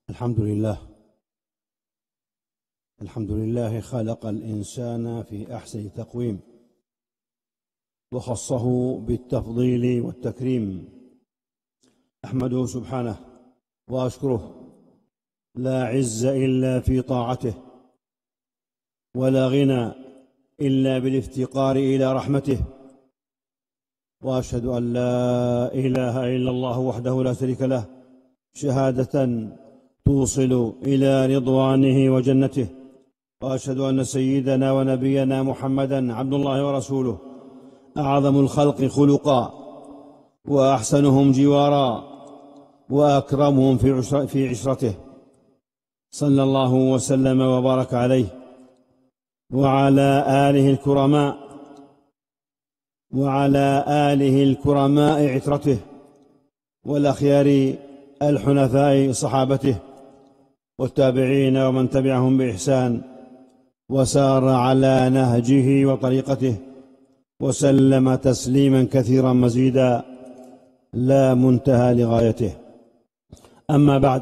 الحمد لله. الحمد لله خلق الإنسان في أحسن تقويم، وخصه بالتفضيل والتكريم. أحمده سبحانه وأشكره، لا عز إلا في طاعته، ولا غنى إلا بالافتقار إلى رحمته. وأشهد أن لا إله إلا الله وحده لا شريك له، شهادة توصل إلى رضوانه وجنته. وأشهد أن سيدنا ونبينا محمدًا عبد الله ورسوله، أعظم الخلق خلقا، وأحسنهم جوارا، وأكرمهم في عشرته، صلى الله وسلم وبارك عليه وعلى آله الكرماء عترته، والأخيار الحنفاء صحابته، والتابعين ومن تبعهم بإحسان وسار على نهجه وطريقته، وسلم تسليما كثيرا مزيدا لا منتهى لغايته. أما بعد،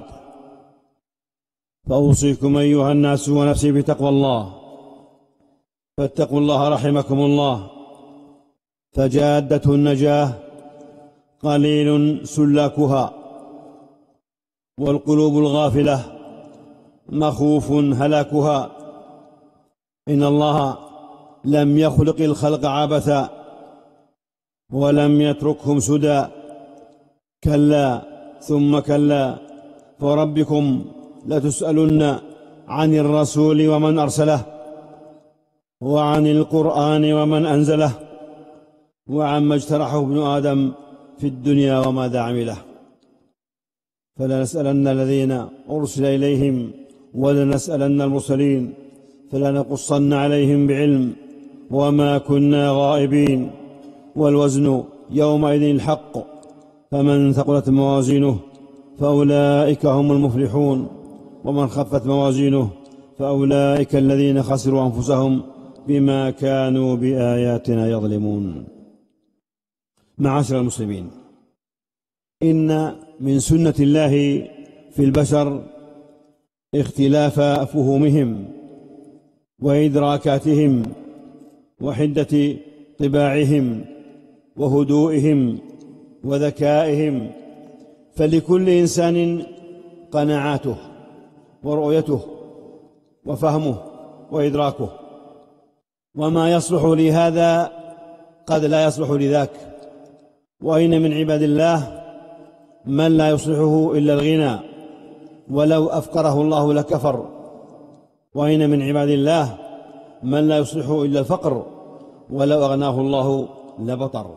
فأوصيكم أيها الناس ونفسي بتقوى الله، فاتقوا الله رحمكم الله، فجادة النجاة قليل سلاكها، والقلوب الغافلة مخوف هلاكها. إن الله لم يخلق الخلق عبثا، ولم يتركهم سدى. كلا ثم كلا، فربكم لتسألن عن الرسول ومن أرسله، وعن القرآن ومن أنزله، وعما اجترحه ابن آدم في الدنيا وماذا عمله. فلنسألن الذين أرسل إليهم، ولنسألن المرسلين، فلنقصن عليهم بعلم، وما كنا غائبين. والوزن يومئذ الحق، فمن ثقلت موازينه فأولئك هم المفلحون، ومن خفت موازينه فأولئك الذين خسروا أنفسهم بما كانوا بآياتنا يظلمون. معاشر المسلمين، إن من سنة الله في البشر اختلاف فهومهم وإدراكاتهم، وحدة طباعهم، وهدوئهم، وذكائهم. فلكل إنسان قناعاته ورؤيته وفهمه وإدراكه، وما يصلح لهذا قد لا يصلح لذاك. وإن من عباد الله من لا يصلحه إلا الغنى، ولو أفقره الله لكفر. وإن من عباد الله من لا يصلحه إلا الفقر، ولو أغناه الله لبطر.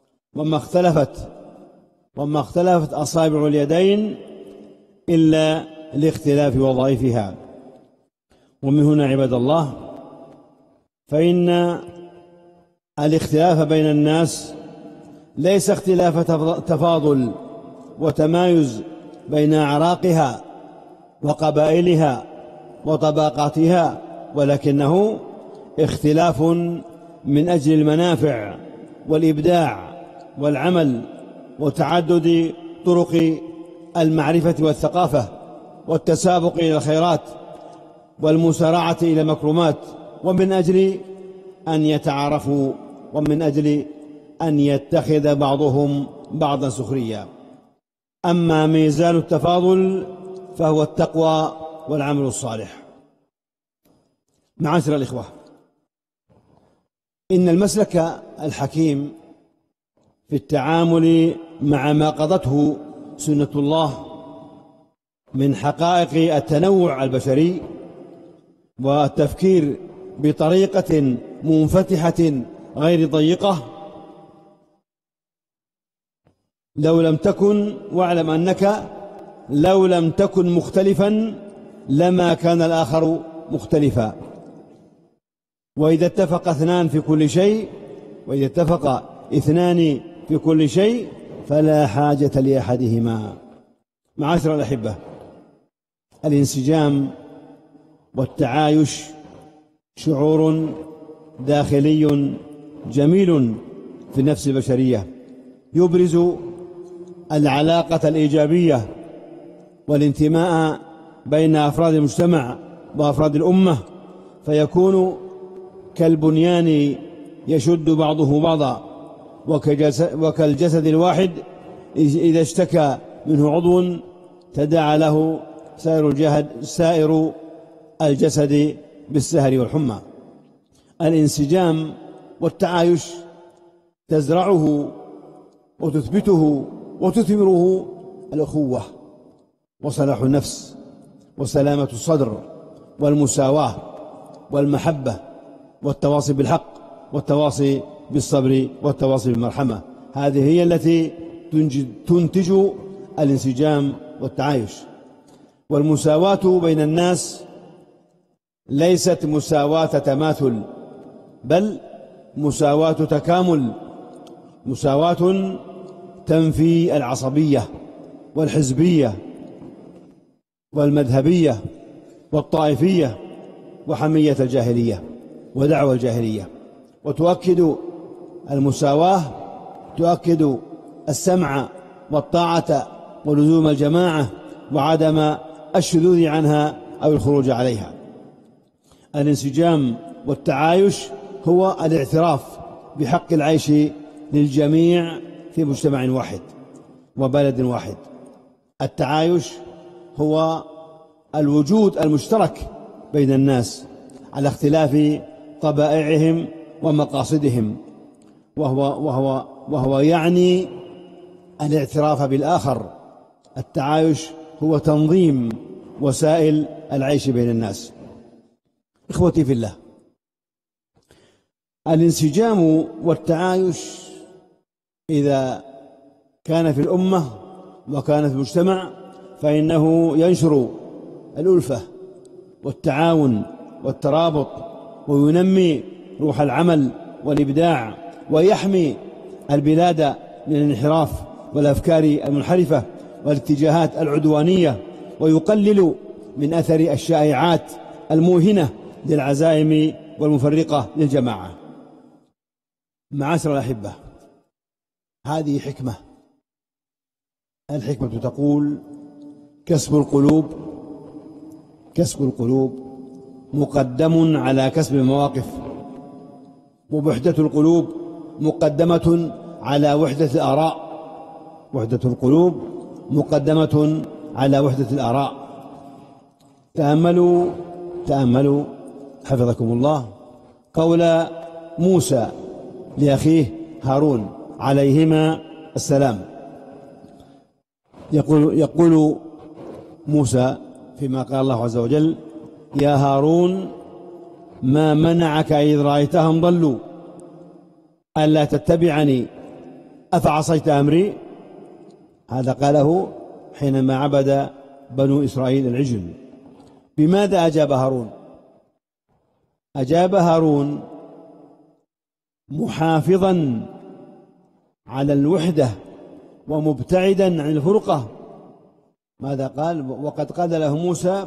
وما اختلفت أصابع اليدين إلا لاختلاف وظائفها. ومن هنا عباد الله، فإن الاختلاف بين الناس ليس اختلاف تفاضل وتمايز بين أعراقها وقبائلها وطبقاتها، ولكنه اختلاف من أجل المنافع والإبداع والعمل، وتعدد طرق المعرفة والثقافة، والتسابق إلى الخيرات، والمسارعة إلى المكرمات، ومن أجل أن يتعارفوا، ومن أجل أن يتخذ بعضهم بعضا سخريا. أما ميزان التفاضل فهو التقوى والعمل الصالح. معاشر الإخوة، إن المسلك الحكيم في التعامل مع ما قضته سنة الله من حقائق التنوع البشري، والتفكير بطريقة منفتحة غير ضيقة، واعلم أنك لو لم تكن مختلفا لما كان الآخر مختلفا. وإذا اتفق اثنان في كل شيء فلا حاجة لأحدهما. معاشر الأحبة، الانسجام والتعايش شعور داخلي جميل في النفس البشرية، يبرز العلاقة الإيجابية والانتماء بين أفراد المجتمع وأفراد الأمة، فيكون كالبنيان يشد بعضه بعضا، وكالجسد الواحد إذا اشتكى منه عضو تداعى له سائر الجسد بالسهر والحمى. الانسجام والتعايش تزرعه وتثبته وتثمره الأخوة وصلاح النفس وسلامة الصدر والمساواة والمحبة والتواصي بالحق والتواصي بالصبر والتواصي بالمرحمة. هذه هي التي تنتج الانسجام والتعايش. والمساواة بين الناس ليست مساواة تماثل، بل مساواة تكامل، مساواة تنفي العصبية والحزبية والمذهبية والطائفية وحمية الجاهلية ودعوى الجاهلية، وتؤكد المساواة، تؤكد السمع والطاعة ولزوم الجماعة وعدم الشذوذ عنها أو الخروج عليها. الانسجام والتعايش هو الاعتراف بحق العيش للجميع في مجتمع واحد وبلد واحد. التعايش هو الوجود المشترك بين الناس على اختلاف طبائعهم ومقاصدهم، وهو يعني الاعتراف بالآخر. التعايش هو تنظيم وسائل العيش بين الناس. إخوتي في الله، الانسجام والتعايش إذا كان في الأمة وكان في المجتمع فإنه ينشر الألفة والتعاون والترابط، وينمي روح العمل والإبداع، ويحمي البلاد من الانحراف والأفكار المنحرفة والاتجاهات العدوانية، ويقلل من أثر الشائعات الموهنة للعزائم والمفرقة للجماعة. معاشر الأحبة، هذه حكمة. الحكمة تقول: كسب القلوب مقدم على كسب المواقف، ووحدة القلوب مقدمة على وحدة الآراء. وحدة القلوب مقدمة على وحدة الآراء. تأملوا حفظكم الله قول موسى لأخيه هارون عليهما السلام. يقول موسى فيما قال الله عز وجل: يا هارون ما منعك إذ رأيتهم ضلوا ألا تتبعني أفعصيت أمري؟ هذا قاله حينما عبد بنو إسرائيل العجل. بماذا أجاب هارون؟ أجاب هارون محافظا على الوحدة ومبتعدا عن الفرقة. ماذا قال؟ وقد قال له موسى: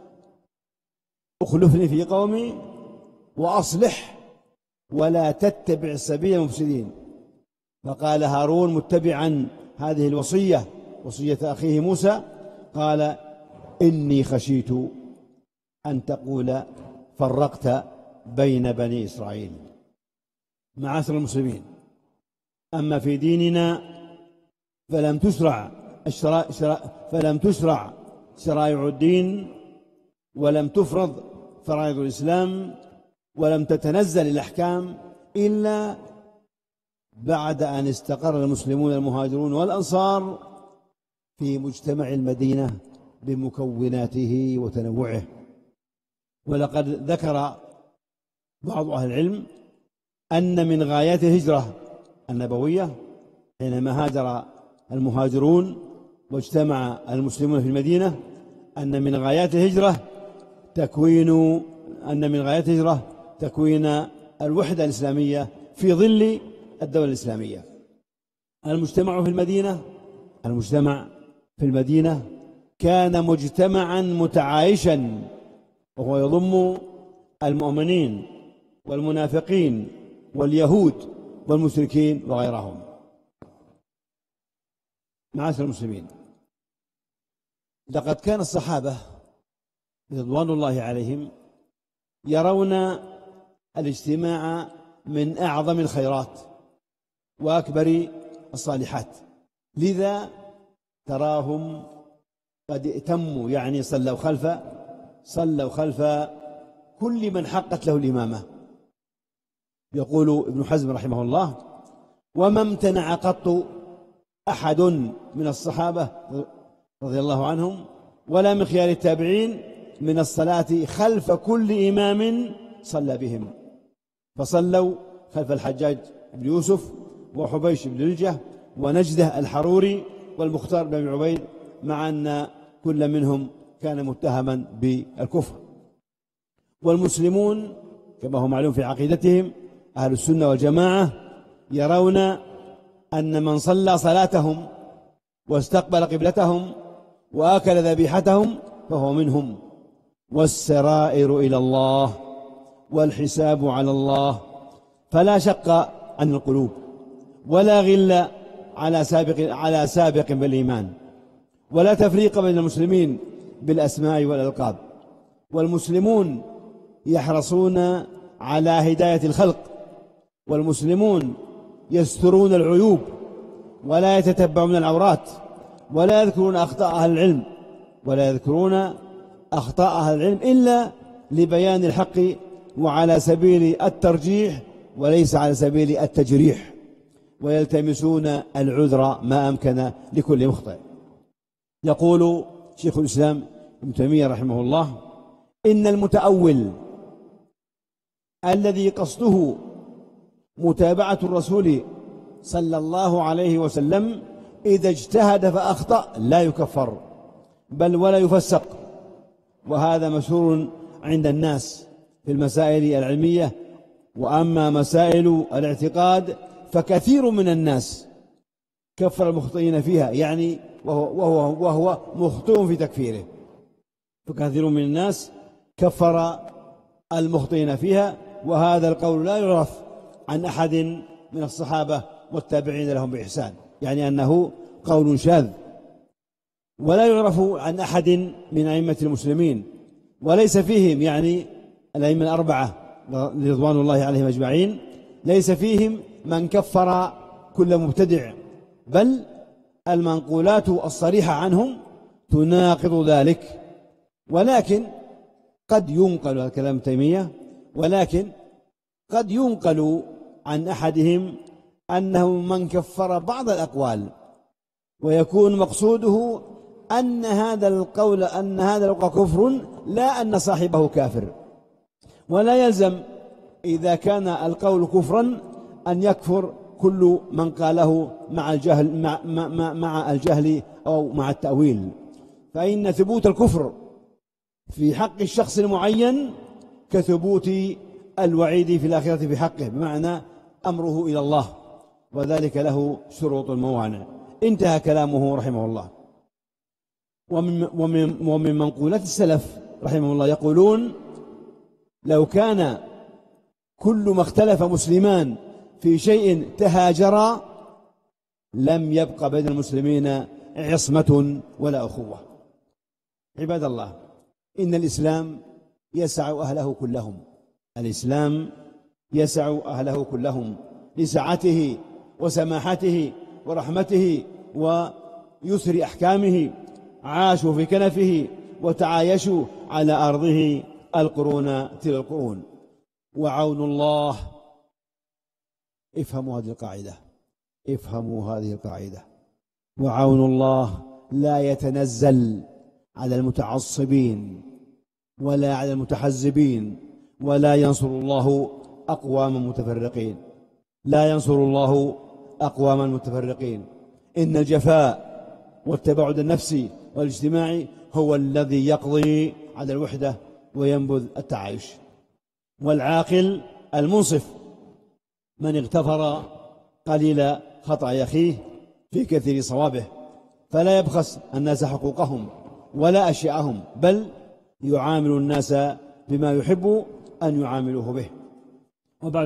اخلفني في قومي وأصلح ولا تتبع سبيل المفسدين. فقال هارون متبعا هذه الوصية، وصية أخيه موسى، قال: إني خشيت أن تقول فرقت بين بني إسرائيل. معاشر المسلمين، أما في ديننا فلم تشرع شرائع الدين، ولم تفرض فرائض الإسلام، ولم تتنزل الأحكام إلا بعد أن استقر المسلمون المهاجرون والأنصار في مجتمع المدينة بمكوناته وتنوعه. ولقد ذكر بعض أهل العلم أن من غايات الهجرة النبوية حينما هاجر المهاجرون واجتمع المسلمون في المدينة أن من غايات الهجرة تكوين الوحدة الإسلامية في ظل الدولة الإسلامية. المجتمع في المدينة كان مجتمعا متعايشا، وهو يضم المؤمنين والمنافقين واليهود والمشركين وغيرهم. معاشر المسلمين، لقد كان الصحابة رضوان الله عليهم يرون الاجتماع من أعظم الخيرات وأكبر الصالحات، لذا تراهم قد ائتموا، يعني صلوا خلف كل من حقت له الإمامة. يقول ابن حزم رحمه الله: وما امتنع قط أحد من الصحابة رضي الله عنهم ولا من خيار التابعين من الصلاة خلف كل إمام صلى بهم، فصلوا خلف الحجاج بن يوسف وحبيش بن الجه ونجده الحروري والمختار بن عبيد، مع أن كل منهم كان متهما بالكفر. والمسلمون كما هو معلوم في عقيدتهم أهل السنة والجماعة يرون أن من صلى صلاتهم واستقبل قبلتهم وآكل ذبيحتهم فهو منهم، والسرائر إلى الله والحساب على الله، فلا شق عن القلوب ولا غل على سابق بالإيمان، ولا تفريق بين المسلمين بالأسماء والألقاب. والمسلمون يحرصون على هداية الخلق، والمسلمون يسترون العيوب ولا يتتبعون العورات، ولا يذكرون أخطاء أهل العلم إلا لبيان الحق وعلى سبيل الترجيح وليس على سبيل التجريح، ويلتمسون العذر ما أمكن لكل مخطئ. يقول شيخ الإسلام ابن تيمية رحمه الله: إن المتأول الذي قصده متابعة الرسول صلى الله عليه وسلم إذا اجتهد فأخطأ لا يكفر بل ولا يفسق، وهذا مشهور عند الناس في المسائل العلمية. وأما مسائل الاعتقاد فكثير من الناس كفر المخطئين فيها، يعني وهو مخطئ في تكفيره، فكثير من الناس كفر المخطئين فيها، وهذا القول لا يعرف عن أحد من الصحابة والتابعين لهم بإحسان، يعني أنه قول شاذ، ولا يعرف عن أحد من أئمة المسلمين، وليس فيهم يعني الأئمة الأربعة رضوان الله عليهم أجمعين ليس فيهم من كفر كل مبتدع، بل المنقولات الصريحة عنهم تناقض ذلك. ولكن قد ينقل، هذا كلام تيمية، ولكن قد ينقل عن أحدهم أنه من كفر بعض الأقوال، ويكون مقصوده أن هذا القول كفر، لا أن صاحبه كافر. ولا يلزم إذا كان القول كفرا أن يكفر كل من قاله مع الجهل أو مع التأويل، فإن ثبوت الكفر في حق الشخص المعين كثبوت الوعيد في الآخرة في حقه، بمعنى أمره إلى الله، وذلك له شروط الموانع. انتهى كلامه رحمه الله. ومن منقولات السلف رحمه الله يقولون: لو كان كل ما اختلف مسلمان في شيء تهاجرا لم يبق بين المسلمين عصمة ولا أخوة. عباد الله، إن الإسلام يسع أهله كلهم، الإسلام يسع أهله كلهم لسعته وسماحته ورحمته ويسر أحكامه، عاشوا في كنفه وتعايشوا على أرضه القرون تلو القرون. وعون الله، افهموا هذه القاعدة، وعون الله لا يتنزل على المتعصبين ولا على المتحزبين، ولا ينصر الله أقواما متفرقين، لا ينصر الله أقواما متفرقين. إن الجفاء والتباعد النفسي والاجتماعي هو الذي يقضي على الوحدة وينبذ التعايش. والعاقل المنصف من اغتفر قليل خطأ أخيه في كثير صوابه، فلا يبخس الناس حقوقهم ولا أشياءهم، بل يعامل الناس بما يحب أن يعاملوه به. وبعد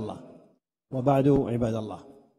عباد الله،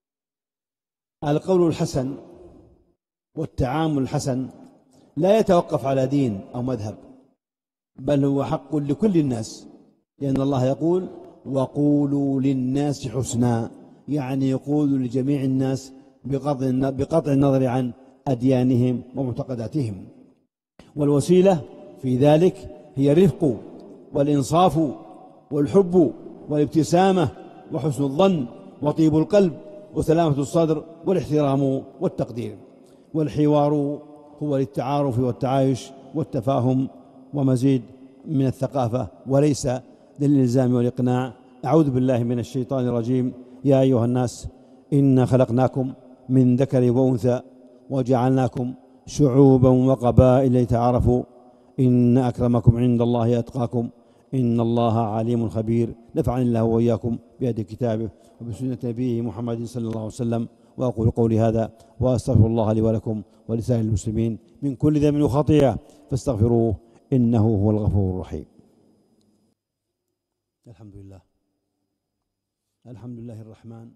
القول الحسن والتعامل الحسن لا يتوقف على دين أو مذهب، بل هو حق لكل الناس، لأن الله يقول وقولوا للناس حسنا، يعني يقول لجميع الناس بقطع النظر عن أديانهم ومعتقداتهم. والوسيلة في ذلك هي الرفق والإنصاف والحب والابتسامة وحسن الظن وطيب القلب وسلامة الصدر والاحترام والتقدير. والحوار هو للتعارف والتعايش والتفاهم ومزيد من الثقافة وليس للإلزام والإقناع. أعوذ بالله من الشيطان الرجيم. يا أيها الناس إنا خلقناكم من ذكر وأنثى وجعلناكم شعوبا وقبائل لتعارفوا إن أكرمكم عند الله أتقاكم إن الله عليم خبير. نفعني الله وإياكم بهدي كتابه وبسنة نبيه محمد صلى الله عليه وسلم. وأقول قولي هذا وأستغفر الله لي ولكم ولسائر المسلمين من كل ذنب وخطيئة فاستغفروه إنه هو الغفور الرحيم. الحمد لله الرحمن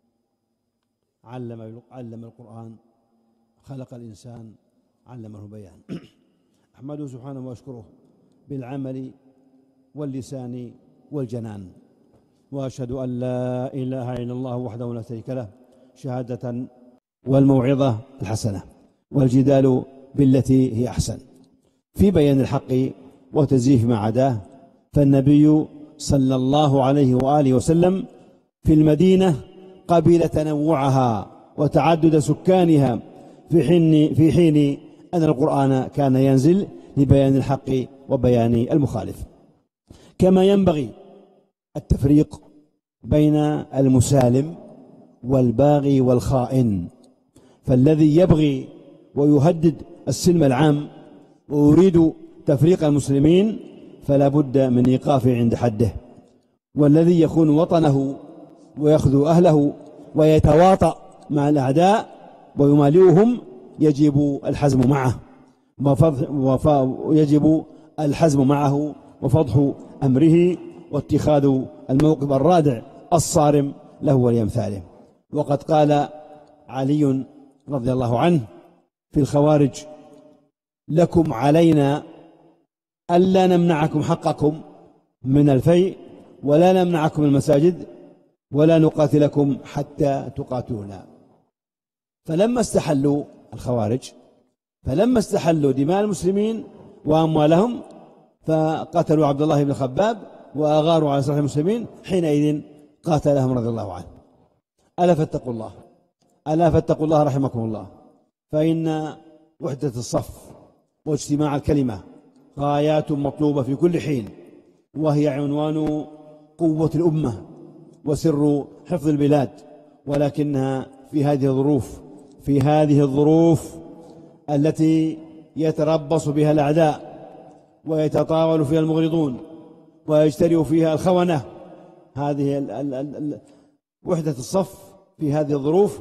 علم القرآن خلق الإنسان علمه البيان. أحمده سبحانه وأشكره بالعمل واللسان والجنان، وأشهد أن لا إله إلا الله وحده لا شريك له شهادة والموعظة الحسنة والجدال بالتي هي أحسن في بيان الحق وتزييف ما عداه. فالنبي صلى الله عليه وآله وسلم في المدينة قبل تنوعها وتعدد سكانها في حين أن القرآن كان ينزل لبيان الحق وبيان المخالف. كما ينبغي التفريق بين المسالم والباغي والخائن، فالذي يبغي ويهدد السلم العام ويريد تفريق المسلمين فلا بد من إيقافه عند حده، والذي يخون وطنه ويخذو أهله ويتواطأ مع الأعداء ويمالئهم يجب الحزم معه وفضح أمره واتخاذ الموقف الرادع الصارم له ولأمثاله. وقد قال علي رضي الله عنه في الخوارج: لكم علينا ألا نمنعكم حقكم من الفيء ولا نمنعكم المساجد ولا نقاتلكم حتى تقاتلونا. فلما استحلوا الخوارج دماء المسلمين وأموالهم فقتلوا عبد الله بن خباب وأغاروا على سراح المسلمين، حينئذ قاتلهم رضي الله عنه. ألا فاتقوا الله رحمكم الله، فإن وحدة الصف واجتماع الكلمة غايات مطلوبة في كل حين، وهي عنوان قوة الأمة وسر حفظ البلاد. ولكنها في هذه الظروف التي يتربص بها الأعداء ويتطاول فيها المغرضون ويجترئ فيها الخونة، هذه وحدة الصف في هذه الظروف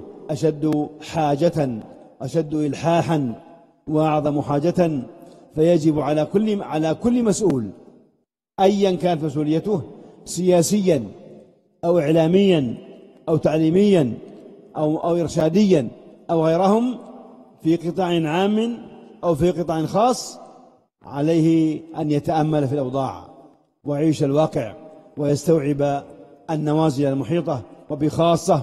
أشد إلحاحا وأعظم حاجة. فيجب على كل مسؤول أيا كانت مسؤوليته، سياسيا أو إعلاميا أو تعليميا أو إرشاديا أو غيرهم، في قطاع عام أو في قطاع خاص، عليه أن يتأمل في الأوضاع ويعيش الواقع ويستوعب النوازل المحيطة وبخاصة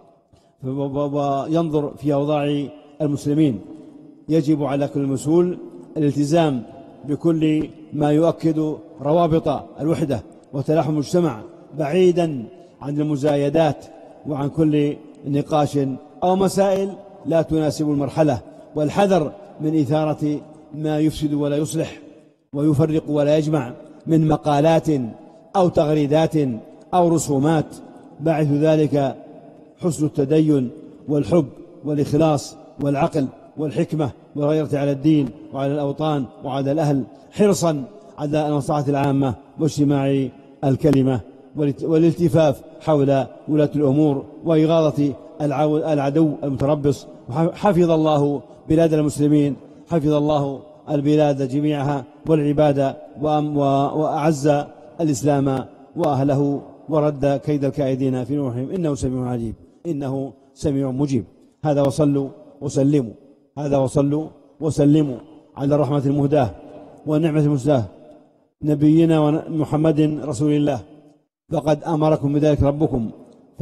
وينظر في أوضاع المسلمين. يجب على كل مسؤول الالتزام بكل ما يؤكد روابط الوحدة وتلاحم المجتمع، بعيدا عن المزايدات وعن كل نقاش أو مسائل لا تناسب المرحلة، والحذر من إثارة ما يفسد ولا يصلح ويفرق ولا يجمع من مقالات أو تغريدات أو رسومات. باعث ذلك حسن التدين والحب والإخلاص والعقل والحكمة والغيرة على الدين وعلى الأوطان وعلى الأهل، حرصا على المصلحة العامة واجتماع الكلمة والالتفاف حول ولاة الأمور وإغاظة العدو المتربص. حفظ الله بلاد المسلمين، حفظ الله البلاد جميعها والعباد، وأعز الإسلام وأهله ورد كيد الكائدين في نورهم، إنه سميع عليم، إنه سميع مجيب. هذا وصلوا وسلموا على الرحمة المهداة والنعمة المسداة نبينا محمد رسول الله، فقد أمركم بذلك ربكم،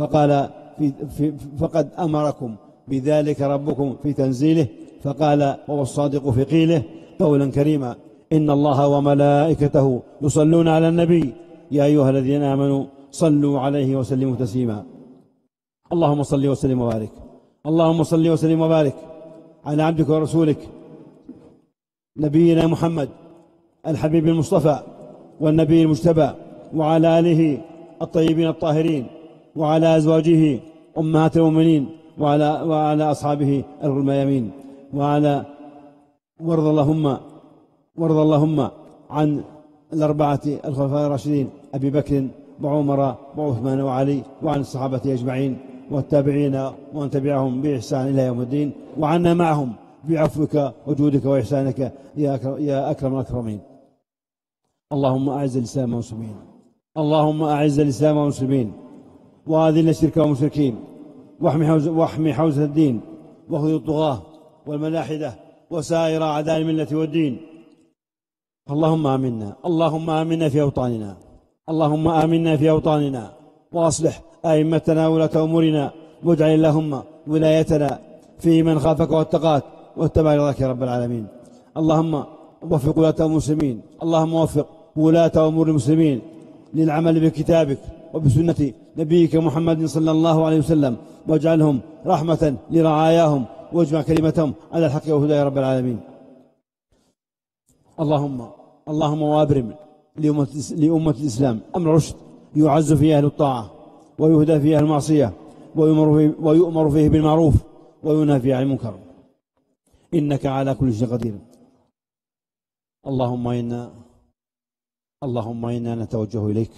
فقد أمركم بذلك ربكم في تنزيله، فقال وهو الصادق في قيله قولا كريما: إن الله وملائكته يصلون على النبي يا أيها الذين آمنوا صلوا عليه وسلموا تسليما. اللهم صل وسلم وبارك، اللهم صل وسلم وبارك على عبدك ورسولك نبينا محمد الحبيب المصطفى والنبي المجتبى، وعلى آله الطيبين الطاهرين، وعلى أزواجه أمهات المؤمنين، وعلى أصحابه الميامين، وارض اللهم عن الأربعة الخلفاء الراشدين أبي بكر وعمر وعثمان وعلي، وعن الصحابة أجمعين والتابعين ومن تبعهم بإحسان إلى يوم الدين، وعنا معهم بعفوك وجودك وإحسانك يا أكرم الأكرمين. اللهم أعز الإسلام والمسلمين، اللهم أعز الإسلام والمسلمين، وأذل الشرك والمشركين، واحمي حوزة الدين، واخذ الطغاة والملاحدة وسائر أعداء الملة والدين. اللهم آمنا، اللهم آمنا في أوطاننا، اللهم آمنا في أوطاننا، وأصلح أئمتنا ولاة أمورنا، واجعل اللهم ولايتنا في من خافك واتقاك واتبع رضاك يا رب العالمين. اللهم وفق ولاة المسلمين، اللهم وفق ولاة أمور المسلمين للعمل بكتابك وبسنة نبيك محمد صلى الله عليه وسلم، واجعلهم رحمة لرعاياهم، واجمع كلمتهم على الحق والهدى يا رب العالمين. اللهم وابرم لأمة الإسلام أمر رشد يعز فيه أهل الطاعة، ويهدى فيه أهل المعصية، ويؤمر فيه بالمعروف، وينهى فيه عن المنكر، إنك على كل شيء قدير. اللهم إنا نتوجه إليك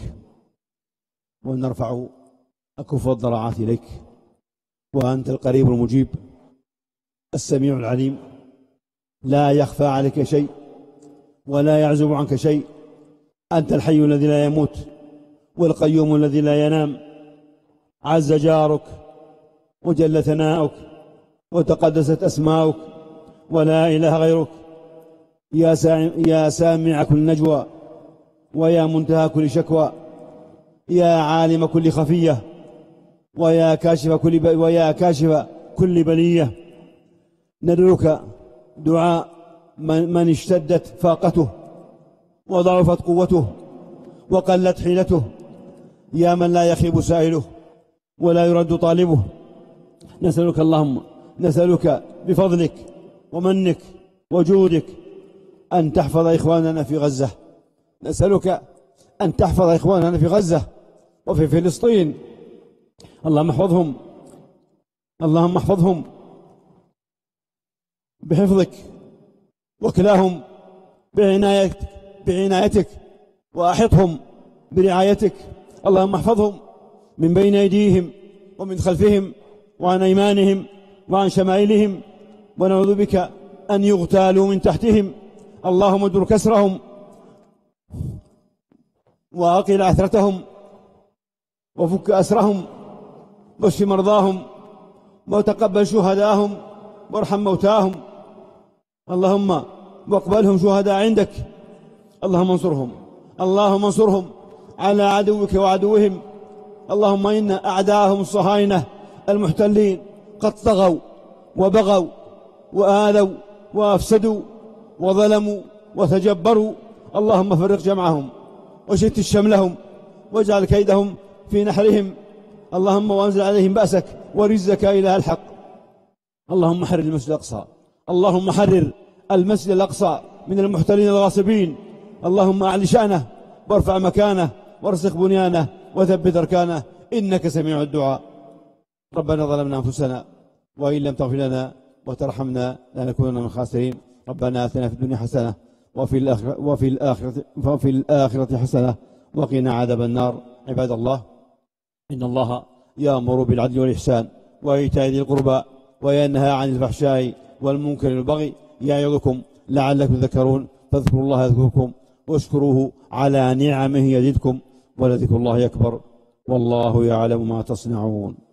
ونرفع أكف الضراعات إليك، وأنت القريب المجيب السميع العليم، لا يخفى عليك شيء ولا يعزب عنك شيء. أنت الحي الذي لا يموت والقيوم الذي لا ينام، عز جارك وجل ثناؤك وتقدست أسماؤك ولا إله غيرك، يا سامع كل نجوى، ويا منتهى كل شكوى، يا عالم كل خفية، ويا كاشف كل بلية. ندعوك دعاء من اشتدت فاقته وضعفت قوته وقلت حيلته، يا من لا يخيب سائله ولا يرد طالبه. نسألك اللهم، نسألك بفضلك ومنك وجودك أن تحفظ إخواننا في غزة، نسألك أن تحفظ إخواننا في غزة وفي فلسطين. اللهم احفظهم، اللهم احفظهم بحفظك، وكلاهم بعنايتك، وأحطهم برعايتك. اللهم احفظهم من بين أيديهم ومن خلفهم وعن أيمانهم وعن شمائلهم، ونعوذ بك أن يغتالوا من تحتهم. اللهم ادر كسرهم وأقل عثرتهم وفك أسرهم، واشف مرضاهم، وتقبل شهداءهم، وارحم موتاهم. اللهم واقبلهم شهداء عندك. اللهم انصرهم، اللهم انصرهم على عدوك وعدوهم. اللهم إن أعداءهم الصهاينة المحتلين قد طغوا وبغوا وآذوا وأفسدوا وظلموا وتجبروا. اللهم فرق جمعهم وشتت شملهم، واجعل كيدهم في نحرهم. اللهم وانزل عليهم بأسك ورزك إله الحق. اللهم حرر المسجد الأقصى، اللهم حرر المسجد الأقصى من المحتلين الغاصبين. اللهم أعل شأنه وارفع مكانه وارسخ بنيانه وثبت أركانه، إنك سميع الدعاء. ربنا ظلمنا أنفسنا وإن لم تغفر لنا وترحمنا لنكونن من الخاسرين. ربنا آتنا في الدنيا حسنة وفي الآخرة حسنة وقنا عذاب النار. عباد الله، إن الله يأمر بالعدل والإحسان وإيتاء ذي القربى وينهى عن الفحشاء والمنكر والبغي يعظكم لعلكم تذكرون. فاذكروا الله يذكركم واشكروه على نعمه يزدكم، ولذكر الله أكبر، والله يعلم ما تصنعون.